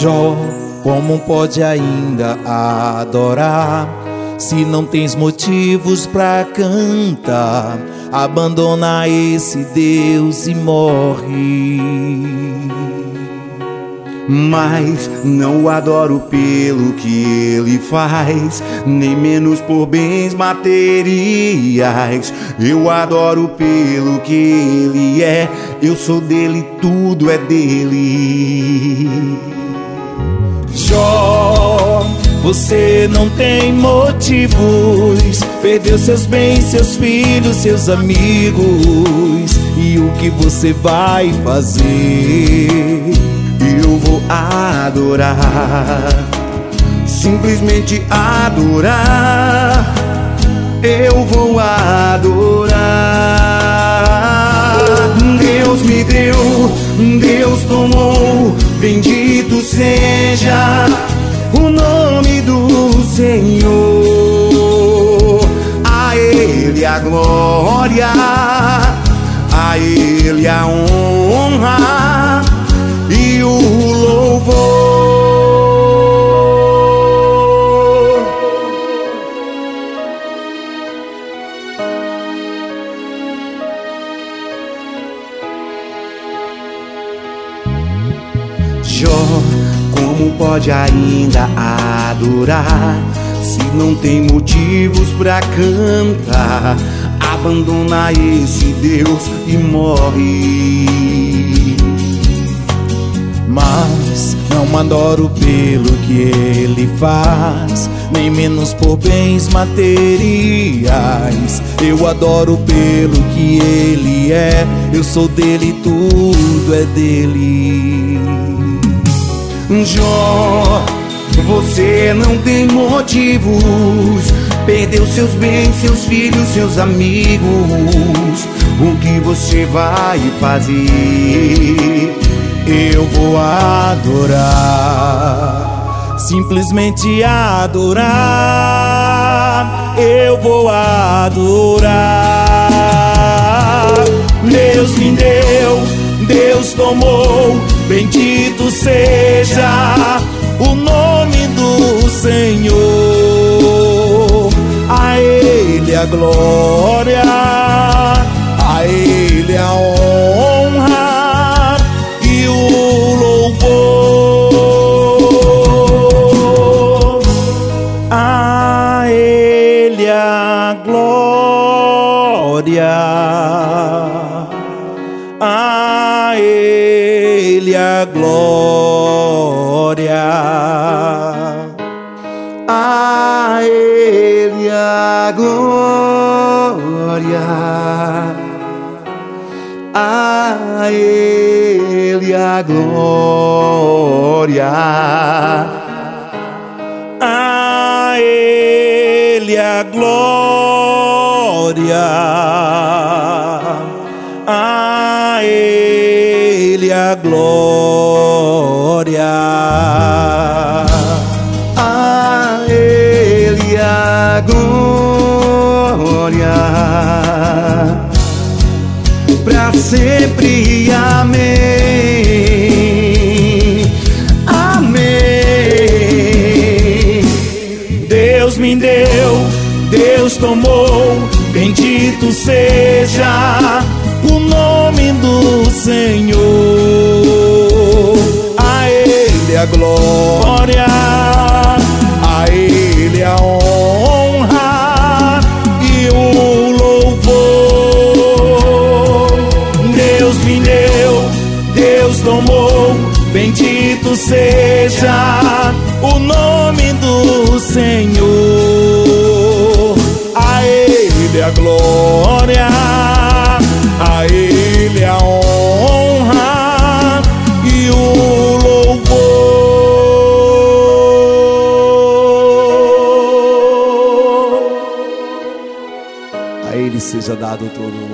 Jó, como pode ainda adorar se não tens motivos pra cantar? Abandona esse Deus e morre. Mas não o adoro pelo que ele faz, nem menos por bens materiais. Eu adoro pelo que ele é. Eu sou dele, tudo é dele. Jó, você não tem motivos. Perdeu seus bens, seus filhos, seus amigos. E o que você vai fazer? Eu vou adorar, simplesmente adorar. Eu vou adorar. Deus me deu, Deus tomou. Bendito seja o nome do Senhor. A Ele a glória, a Ele a honra e o louvor. Jó, como pode ainda adorar se não tem motivos pra cantar? Abandona esse Deus e morre. Mas não adoro pelo que ele faz, nem menos por bens materiais. Eu adoro pelo que ele é. Eu sou dele, tudo é dele. Jó, você não tem motivos. Perdeu seus bens, seus filhos, seus amigos. O que você vai fazer? Eu vou adorar, simplesmente adorar. Eu vou adorar. Deus me deu, Deus tomou. Bendito seja o nome do Senhor. A Ele a glória, a Ele a honra e o louvor. A Ele a glória, a Ele a glória, a Ele a glória, a Ele a glória, a Ele a glória, a Ele a glória, a Ele a glória, pra sempre, amém, amém. Deus me deu, Deus tomou. Bendito seja o nome do Senhor. A Ele a glória, a Ele a honra e o louvor. Deus me deu, Deus tomou. Bendito seja o nome do Senhor. A Ele a glória, a Ele a honra e o louvor. A Ele seja dado todo o